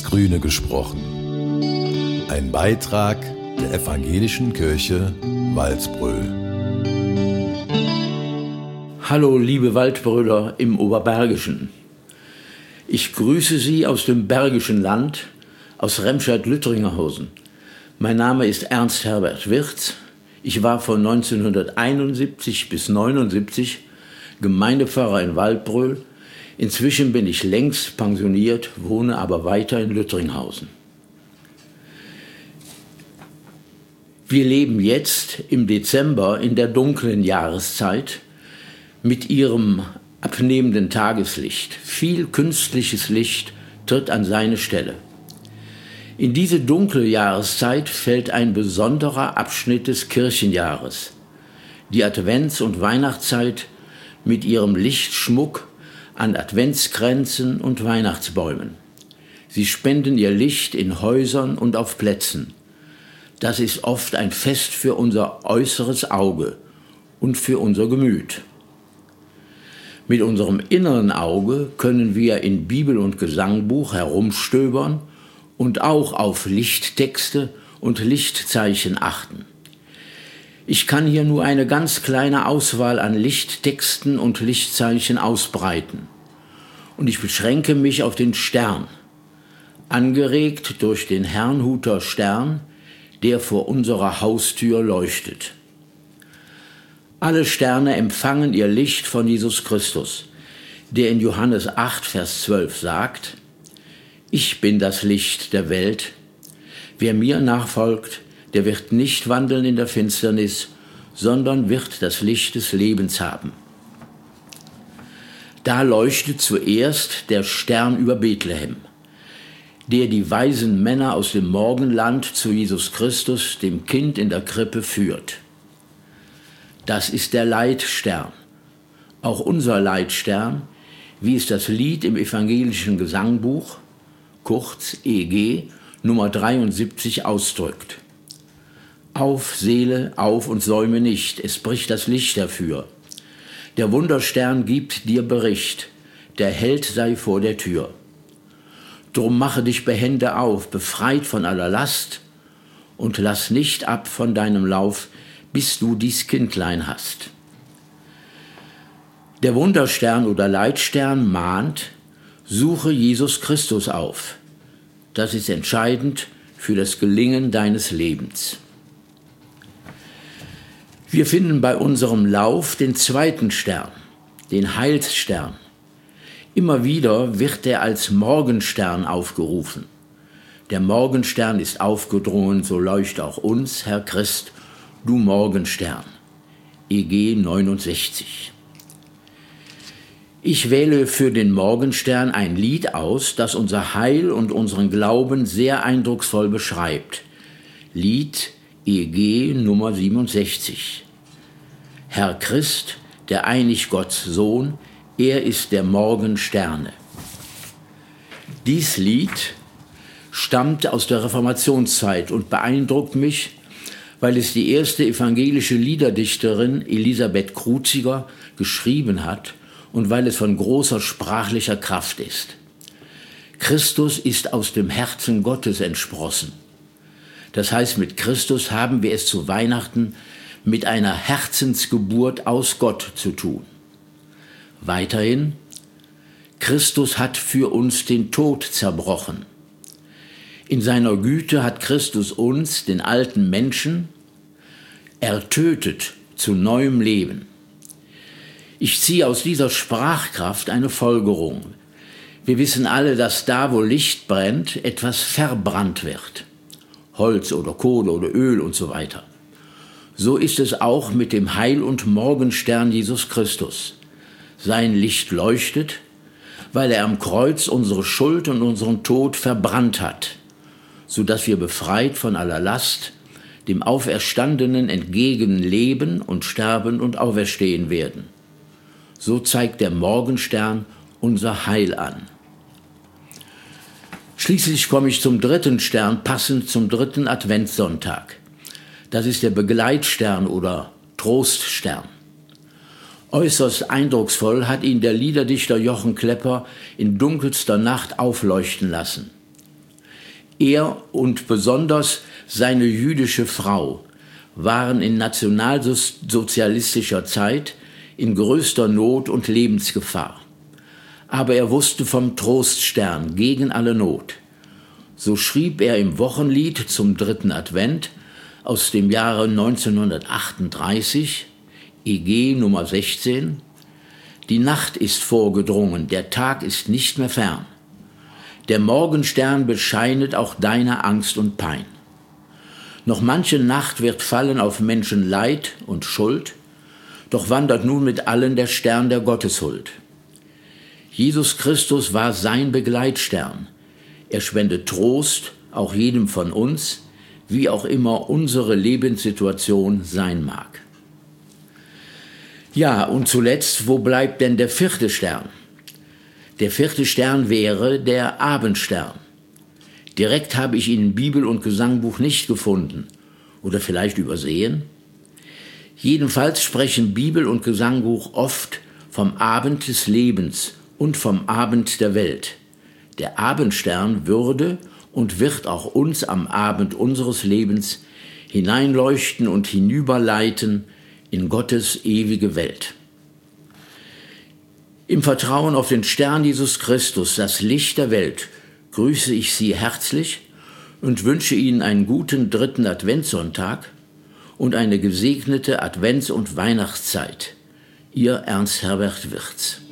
Grüne gesprochen. Ein Beitrag der Evangelischen Kirche Waldbröl. Hallo liebe Waldbrüder im Oberbergischen. Ich grüße Sie aus dem Bergischen Land, aus Remscheid-Lüttringerhausen. Mein Name ist Ernst Herbert Wirz. Ich war von 1971 bis 1979 Gemeindepfarrer in Waldbröl. Inzwischen bin ich längst pensioniert, wohne aber weiter in Lüttringhausen. Wir leben jetzt im Dezember in der dunklen Jahreszeit mit ihrem abnehmenden Tageslicht. Viel künstliches Licht tritt an seine Stelle. In diese dunkle Jahreszeit fällt ein besonderer Abschnitt des Kirchenjahres. Die Advents- und Weihnachtszeit mit ihrem Lichtschmuck an Adventskränzen und Weihnachtsbäumen. Sie spenden ihr Licht in Häusern und auf Plätzen. Das ist oft ein Fest für unser äußeres Auge und für unser Gemüt. Mit unserem inneren Auge können wir in Bibel und Gesangbuch herumstöbern und auch auf Lichttexte und Lichtzeichen achten. Ich kann hier nur eine ganz kleine Auswahl an Lichttexten und Lichtzeichen ausbreiten. Und ich beschränke mich auf den Stern, angeregt durch den Herrnhuter Stern, der vor unserer Haustür leuchtet. Alle Sterne empfangen ihr Licht von Jesus Christus, der in Johannes 8, Vers 12 sagt: Ich bin das Licht der Welt. Wer mir nachfolgt, der wird nicht wandeln in der Finsternis, sondern wird das Licht des Lebens haben. Da leuchtet zuerst der Stern über Bethlehem, der die weisen Männer aus dem Morgenland zu Jesus Christus, dem Kind in der Krippe, führt. Das ist der Leitstern, auch unser Leitstern, wie es das Lied im evangelischen Gesangbuch, kurz EG, Nummer 73 ausdrückt. Auf, Seele, auf und säume nicht, es bricht das Licht herfür. Der Wunderstern gibt dir Bericht, der Held sei vor der Tür. Drum mache dich behende auf, befreit von aller Last, und lass nicht ab von deinem Lauf, bis du dies Kindlein hast. Der Wunderstern oder Leitstern mahnt: Suche Jesus Christus auf. Das ist entscheidend für das Gelingen deines Lebens. Wir finden bei unserem Lauf den zweiten Stern, den Heilsstern. Immer wieder wird er als Morgenstern aufgerufen. Der Morgenstern ist aufgedrungen, so leucht auch uns, Herr Christ, du Morgenstern. EG 69. Ich wähle für den Morgenstern ein Lied aus, das unser Heil und unseren Glauben sehr eindrucksvoll beschreibt. Lied EG Nummer 67. Herr Christ, der einig Gottes Sohn, er ist der Morgensterne. Dies Lied stammt aus der Reformationszeit und beeindruckt mich, weil es die erste evangelische Liederdichterin Elisabeth Kruziger geschrieben hat und weil es von großer sprachlicher Kraft ist. Christus ist aus dem Herzen Gottes entsprossen. Das heißt, mit Christus haben wir es zu Weihnachten mit einer Herzensgeburt aus Gott zu tun. Weiterhin: Christus hat für uns den Tod zerbrochen. In seiner Güte hat Christus uns, den alten Menschen, ertötet zu neuem Leben. Ich ziehe aus dieser Sprachkraft eine Folgerung. Wir wissen alle, dass da, wo Licht brennt, etwas verbrannt wird. Holz oder Kohle oder Öl und so weiter. So ist es auch mit dem Heil- und Morgenstern Jesus Christus. Sein Licht leuchtet, weil er am Kreuz unsere Schuld und unseren Tod verbrannt hat, sodass wir befreit von aller Last dem Auferstandenen entgegen leben und sterben und auferstehen werden. So zeigt der Morgenstern unser Heil an. Schließlich komme ich zum dritten Stern, passend zum dritten Adventssonntag. Das ist der Begleitstern oder Troststern. Äußerst eindrucksvoll hat ihn der Liederdichter Jochen Klepper in dunkelster Nacht aufleuchten lassen. Er und besonders seine jüdische Frau waren in nationalsozialistischer Zeit in größter Not und Lebensgefahr. Aber er wusste vom Troststern gegen alle Not. So schrieb er im Wochenlied zum 3. Advent aus dem Jahre 1938, EG Nummer 16, die Nacht ist vorgedrungen, der Tag ist nicht mehr fern. Der Morgenstern bescheinet auch deiner Angst und Pein. Noch manche Nacht wird fallen auf Menschen Leid und Schuld, doch wandert nun mit allen der Stern der Gotteshuld. Jesus Christus war sein Begleitstern. Er spendet Trost, auch jedem von uns, wie auch immer unsere Lebenssituation sein mag. Ja, und zuletzt, wo bleibt denn der 4. Stern? Der 4. Stern wäre der Abendstern. Direkt habe ich ihn in Bibel und Gesangbuch nicht gefunden. Oder vielleicht übersehen? Jedenfalls sprechen Bibel und Gesangbuch oft vom Abend des Lebens und vom Abend der Welt. Der Abendstern würde und wird auch uns am Abend unseres Lebens hineinleuchten und hinüberleiten in Gottes ewige Welt. Im Vertrauen auf den Stern Jesus Christus, das Licht der Welt, grüße ich Sie herzlich und wünsche Ihnen einen guten 3. Adventssonntag und eine gesegnete Advents- und Weihnachtszeit. Ihr Ernst Herbert Wirz.